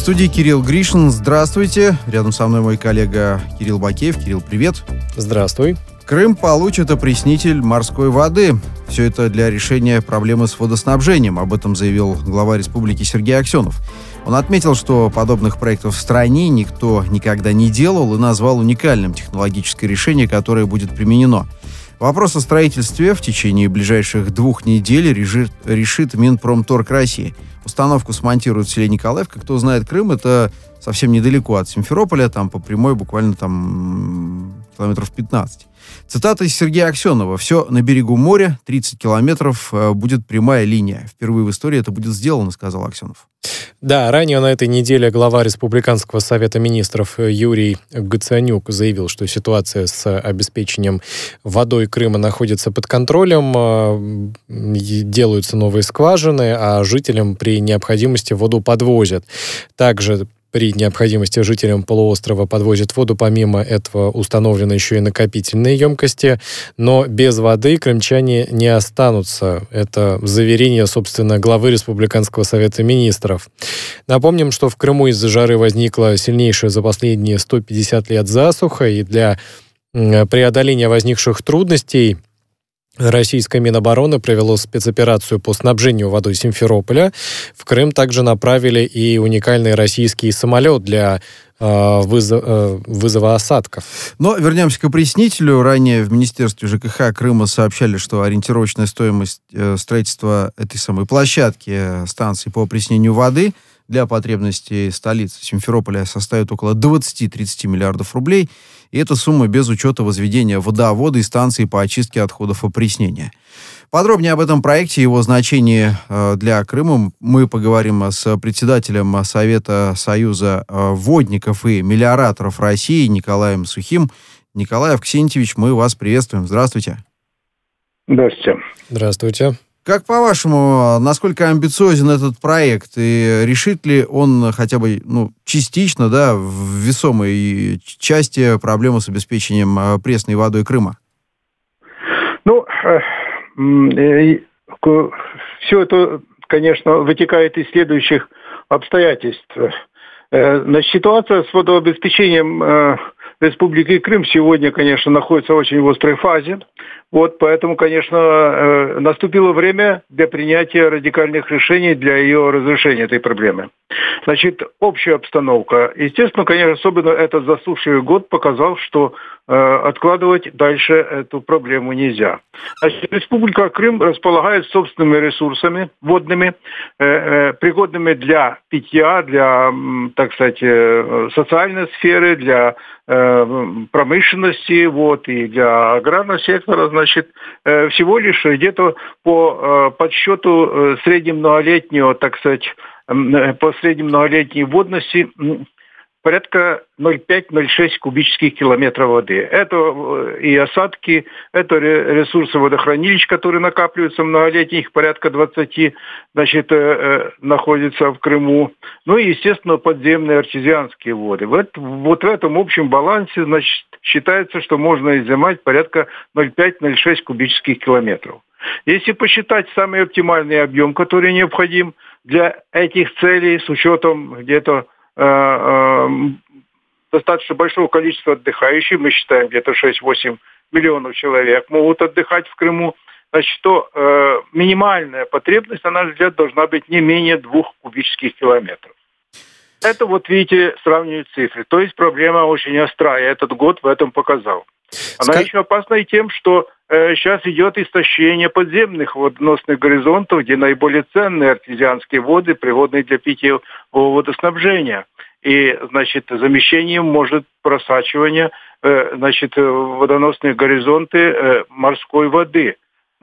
студии Кирилл Гришин. Здравствуйте. Рядом со мной мой коллега Кирилл Бакеев. Кирилл, привет. Здравствуй. Крым получит опреснитель морской воды. Все это для решения проблемы с водоснабжением. Об этом заявил глава республики Сергей Аксенов. Он отметил, что подобных проектов в стране никто никогда не делал, и назвал уникальным технологическое решение, которое будет применено. Вопрос о строительстве в течение ближайших 2 недель решит Минпромторг России. Установку смонтируют в селе Николаевка. Кто знает Крым, это совсем недалеко от Симферополя, там по прямой буквально километров 15. Цитата из Сергея Аксенова. «Все на берегу моря, 30 километров, будет прямая линия. Впервые в истории это будет сделано», — сказал Аксенов. Да, ранее на этой неделе глава Республиканского совета министров Юрий Гацанюк заявил, что ситуация с обеспечением водой Крыма находится под контролем, делаются новые скважины, а жителям при необходимости воду подвозят. Также при необходимости жителям полуострова подвозят воду. Помимо этого установлены еще и накопительные емкости. Но без воды крымчане не останутся. Это заверение, собственно, главы Республиканского совета министров. Напомним, что в Крыму из-за жары возникла сильнейшая за последние 150 лет засуха. И для преодоления возникших трудностей российское Минобороны провело спецоперацию по снабжению водой Симферополя. В Крым также направили и уникальный российский самолет для вызова осадков. Но вернемся к опреснителю. Ранее в Министерстве ЖКХ Крыма сообщали, что ориентировочная стоимость строительства этой самой площадки станции по опреснению воды для потребностей столицы Симферополя составит около 20-30 миллиардов рублей. И эта сумма без учета возведения водовода и станции по очистке отходов опреснения. Подробнее об этом проекте и его значении для Крыма мы поговорим с председателем Совета Союза водников и мелиораторов России Николаем Сухим. Николай Авксентьевич, мы вас приветствуем. Здравствуйте. Здравствуйте. Здравствуйте. Как по-вашему, насколько амбициозен этот проект и решит ли он хотя бы частично, в весомой части проблему с обеспечением пресной водой Крыма? Все это, конечно, вытекает из следующих обстоятельств. Ситуация с водообеспечением Республики Крым сегодня, конечно, находится в очень острой фазе. Поэтому, конечно, наступило время для принятия радикальных решений для ее разрешения, этой проблемы. Общая обстановка. Естественно, конечно, особенно этот засушливый год показал, что откладывать дальше эту проблему нельзя. Республика Крым располагает собственными ресурсами водными, пригодными для питья, для, социальной сферы, для промышленности, и для аграрного сектора, всего лишь где-то по подсчету среднемноголетнего, по среднемноголетней водности порядка 0,5-0,6 кубических километров воды. Это и осадки, это ресурсы водохранилищ, которые накапливаются многолетних, порядка 20, находятся в Крыму. И, естественно, подземные артезианские воды. В этом общем балансе, считается, что можно изымать порядка 0,5-0,6 кубических километров. Если посчитать самый оптимальный объем, который необходим для этих целей, с учетом где-то достаточно большого количества отдыхающих, мы считаем где-то 6-8 миллионов человек могут отдыхать в Крыму, то минимальная потребность, на наш взгляд, должна быть не менее 2 кубических километров. Это видите, сравнивают цифры. То есть проблема очень острая, и этот год в этом показал. Она еще опасна и тем, что сейчас идет истощение подземных водоносных горизонтов, где наиболее ценные артезианские воды, пригодные для питьевого водоснабжения. И, замещением может просачивание, в водоносные горизонты морской воды,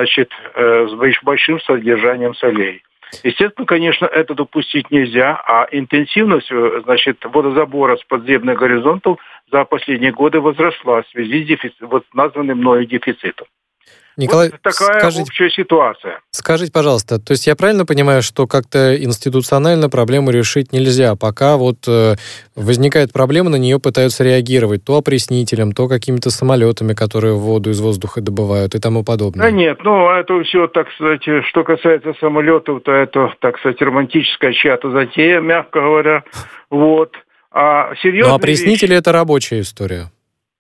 с большим содержанием солей. Естественно, конечно, это допустить нельзя, а интенсивность, водозабора с подземных горизонтов за последние годы возросла в связи с названным мною дефицитом. Николай, вот такая общая ситуация. Скажите, пожалуйста, то есть я правильно понимаю, что как-то институционально проблему решить нельзя, пока вот возникает проблема, на нее пытаются реагировать то опреснителем, то какими-то самолетами, которые воду из воздуха добывают и тому подобное? Да нет, это все, так сказать, что касается самолетов, то это, так сказать, романтическая чья-то затея, мягко говоря, вот. А серьезные опреснители это рабочая история.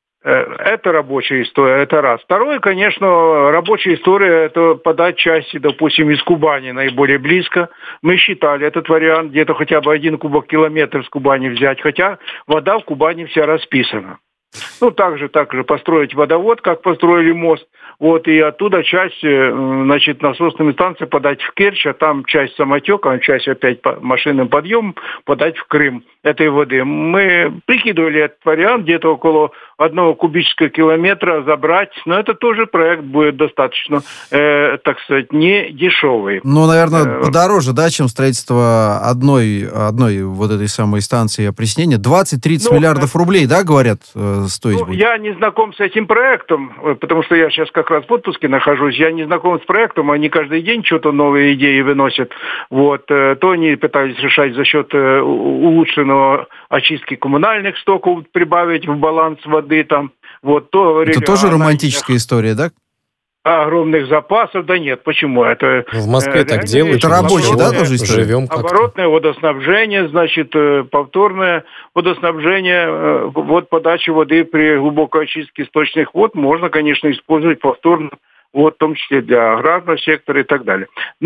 Это рабочая история, это раз. Второе, конечно, рабочая история – это подать части, допустим, из Кубани наиболее близко. Мы считали этот вариант, где-то хотя бы 1 кубокилометр с Кубани взять, хотя вода в Кубани вся расписана. также построить водовод, как построили мост, и оттуда часть, насосными станциями подать в Керчь, а там часть самотеком, часть опять машинным подъемом подать в Крым этой воды. Мы прикидывали этот вариант, где-то около 1 кубического километра забрать, но это тоже проект будет достаточно, так сказать, не дешевый. Наверное, подороже, да, чем строительство одной вот этой самой станции опреснения. 20-30 миллиардов рублей, да, говорят, стоить будет? Я не знаком с этим проектом, потому что я сейчас как раз в отпуске нахожусь, я не знаком с проектом, они каждый день что-то новые идеи выносят. То они пытались решать за счет улучшенного очистки коммунальных стоков, прибавить в баланс воды там. То говорили, это тоже романтическая история, да? Огромных запасов, да нет, почему? Это в Москве так делают. Это рабочие, да, тоже история? Живем как-то. Оборотное водоснабжение, повторное водоснабжение, подача воды при глубокой очистке источных вод можно, конечно, использовать повторно, в том числе для аграрного сектора и так далее.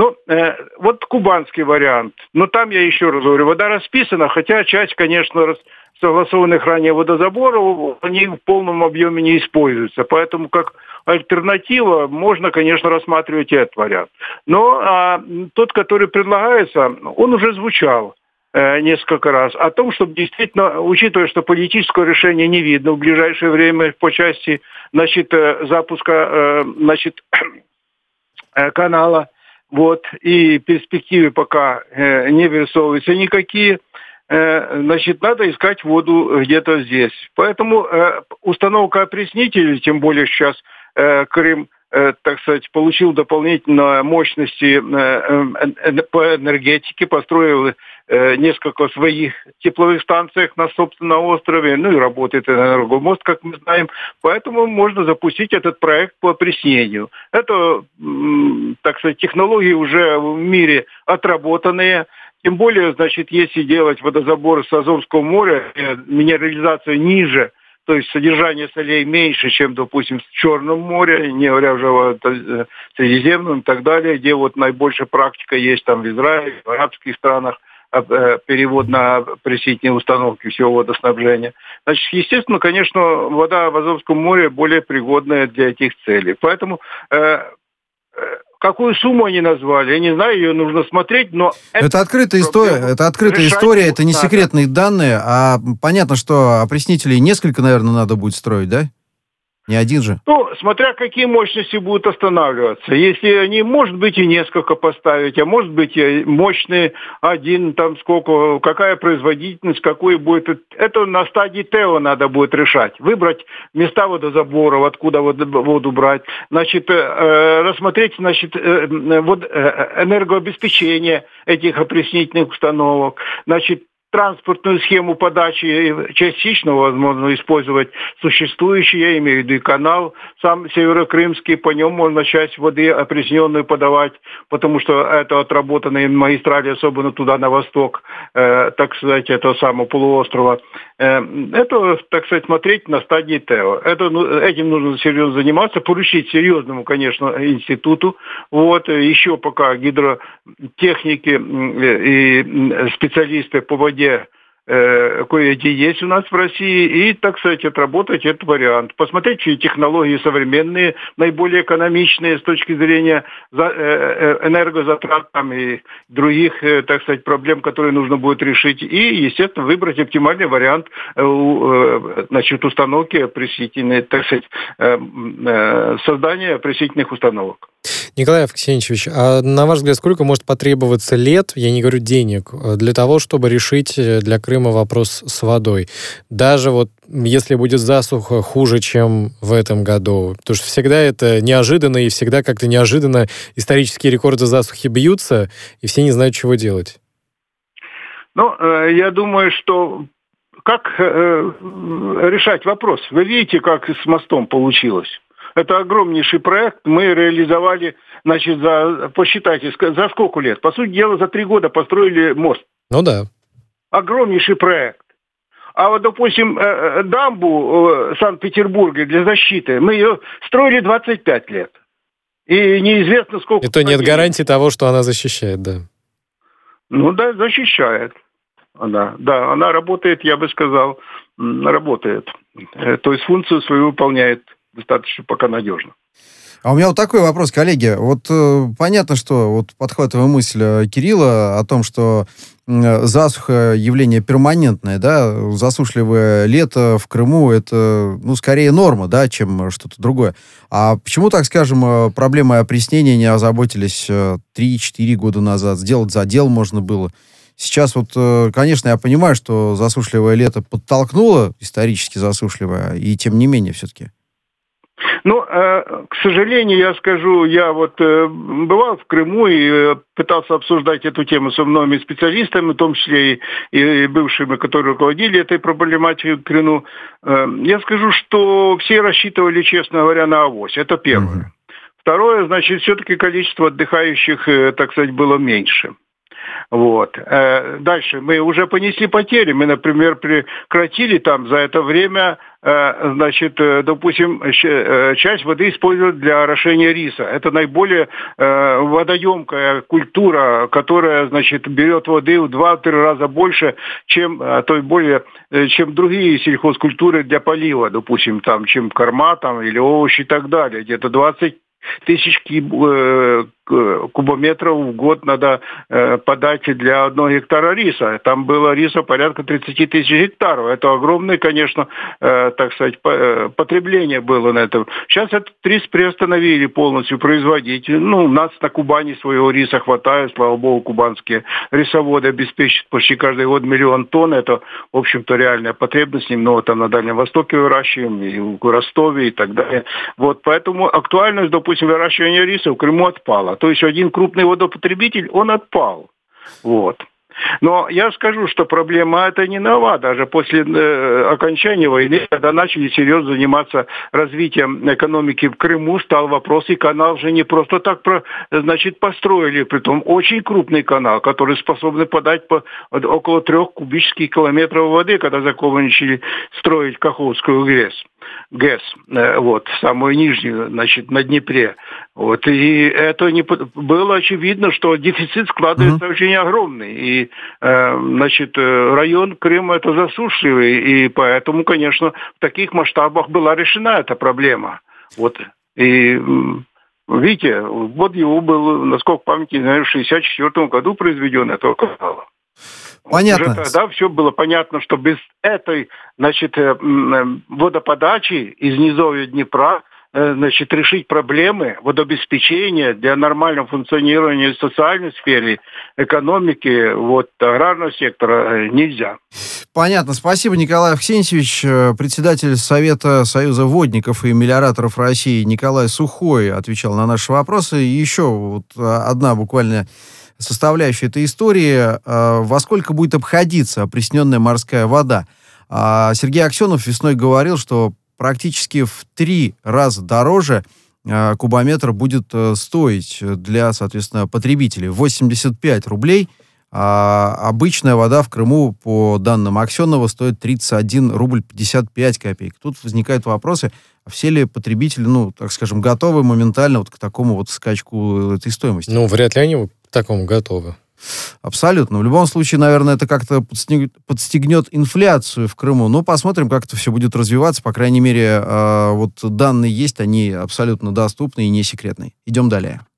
Кубанский вариант. Там, я еще раз говорю, вода расписана, хотя часть, конечно, согласованных ранее водозаборов, они в полном объеме не используются. Поэтому как альтернатива можно, конечно, рассматривать и этот вариант. Но тот, который предлагается, он уже звучал несколько раз о том, чтобы действительно, учитывая, что политического решения не видно в ближайшее время по части запуска канала, и перспективы пока не вырисовываются никакие, надо искать воду где-то здесь. Поэтому установка опреснителей, тем более сейчас Крым, так сказать, получил дополнительные мощности по энергетике, построил несколько своих тепловых станций на собственном острове, и работает энергомост, как мы знаем. Поэтому можно запустить этот проект по опреснению. Это, так сказать, технологии уже в мире отработанные. Тем более, если делать водозабор с Азовского моря, минерализация ниже, то есть содержание солей меньше, чем, допустим, в Черном море, не говоря уже о Средиземном и так далее, где наибольшая практика есть там в Израиле, в арабских странах, перевод на опреснительные установки всего водоснабжения. Естественно, конечно, вода в Азовском море более пригодная для этих целей. Поэтому какую сумму они назвали, я не знаю, ее нужно смотреть, но... Это открытая история, это не секретные данные, а понятно, что опреснителей несколько, наверное, надо будет строить, да? Не один же. Смотря какие мощности будут останавливаться. Если они, может быть, и несколько поставить, а может быть, и мощный один, какая производительность, какой будет. Это на стадии ТЭО надо будет решать. Выбрать места водозаборов, откуда воду брать. Рассмотреть, энергообеспечение этих опреснительных установок. Транспортную схему подачи частично возможно использовать существующий, я имею в виду и канал, сам Северокрымский, по нему можно часть воды опресненную подавать, потому что это отработанные магистрали, особенно туда на восток, так сказать, этого самого полуострова. Это, так сказать, смотреть на стадии ТЭО. Этим нужно серьезно заниматься, поручить серьезному, конечно, институту. Еще пока гидротехники и специалисты по воде кое-где есть у нас в России, и, так сказать, отработать этот вариант. Посмотреть, чьи технологии современные, наиболее экономичные с точки зрения энергозатрат и других, так сказать, проблем, которые нужно будет решить. И, естественно, выбрать оптимальный вариант установки опреснительной, так сказать, создания опреснительных установок. Николай Авксентьевич, а на ваш взгляд, сколько может потребоваться лет, я не говорю денег, для того, чтобы решить для Крыма вопрос с водой? Даже вот если будет засуха хуже, чем в этом году. Потому что всегда это неожиданно, и всегда как-то неожиданно исторические рекорды засухи бьются, и все не знают, чего делать. Я думаю, что как решать вопрос? Вы видите, как с мостом получилось? Это огромнейший проект. Мы реализовали, посчитайте, за сколько лет? По сути дела, за 3 года построили мост. Ну да. Огромнейший проект. А вот, допустим, дамбу Санкт-Петербурга для защиты, мы ее строили 25 лет. И неизвестно, сколько... И то нет гарантии того, что она защищает, да. Да, защищает. Она работает, я бы сказал, работает. То есть функцию свою выполняет достаточно пока надежно. А у меня вот такой вопрос, коллеги. Понятно, что подхватывая мысль Кирилла о том, что засуха явление перманентное, да, засушливое лето в Крыму это, скорее норма, да, чем что-то другое. А почему, так скажем, проблемой опреснения не озаботились 3-4 года назад? Сделать задел можно было. Сейчас конечно, я понимаю, что засушливое лето подтолкнуло исторически засушливое, и тем не менее все-таки. К сожалению, я скажу, я бывал в Крыму и пытался обсуждать эту тему со многими специалистами, в том числе и бывшими, которые руководили этой проблематикой в Крыму. Я скажу, что все рассчитывали, честно говоря, на авось. Это первое. Второе, все-таки количество отдыхающих, так сказать, было меньше. Дальше. Мы уже понесли потери. Мы, например, прекратили там за это время, допустим, часть воды использовать для орошения риса. Это наиболее водоемкая культура, которая, берет воды в 2-3 раза больше, чем другие сельхозкультуры для полива, допустим, чем корма или овощи и так далее. Где-то 20 тысяч кубометров в год надо подать для 1 гектара риса. Там было риса порядка 30 тысяч гектаров. Это огромное, конечно, так сказать, потребление было на этом. Сейчас этот рис приостановили полностью производить. У нас на Кубани своего риса хватает. Слава богу, кубанские рисоводы обеспечивают почти каждый год 1 миллион тонн. Это, в общем-то, реальная потребность. Немного там на Дальнем Востоке выращиваем, и в Ростове и так далее. Поэтому актуальность, допустим, выращивания риса в Крыму отпала. То есть один крупный водопотребитель, он отпал. Но я скажу, что проблема эта не нова. Даже после окончания войны, когда начали серьезно заниматься развитием экономики в Крыму, стал вопрос, и канал же не просто так построили. Притом очень крупный канал, который способен подать около 3 кубических километров воды, когда закончили строить Каховскую ГЭС, самую нижнюю, на Днепре. И это было очевидно, что дефицит складывается очень огромный. И, район Крыма это засушливый, и поэтому, конечно, в таких масштабах была решена эта проблема. И видите, его был, насколько памяти, в 1964 году произведен этого канала. Понятно. Уже тогда все было понятно, что без этой, водоподачи из низовья Днепра, решить проблемы водообеспечения для нормального функционирования в социальной сфере, экономики, аграрного сектора нельзя. Понятно. Спасибо, Николай Авксентьевич. Председатель Совета Союза водников и мелиораторов России Николай Сухой отвечал на наши вопросы. И еще одна буквально составляющая этой истории. Во сколько будет обходиться опресненная морская вода? Сергей Аксенов весной говорил, что практически в 3 раза дороже кубометр будет стоить для, соответственно, потребителей. 85 рублей. А обычная вода в Крыму, по данным Аксенова, стоит 31 рубль 55 копеек. Тут возникают вопросы, а все ли потребители, так скажем, готовы моментально к такому скачку этой стоимости? Вряд ли они к такому готовы. Абсолютно. В любом случае, наверное, это как-то подстегнет инфляцию в Крыму. Посмотрим, как это все будет развиваться. По крайней мере, данные есть, они абсолютно доступны и не секретные. Идем далее.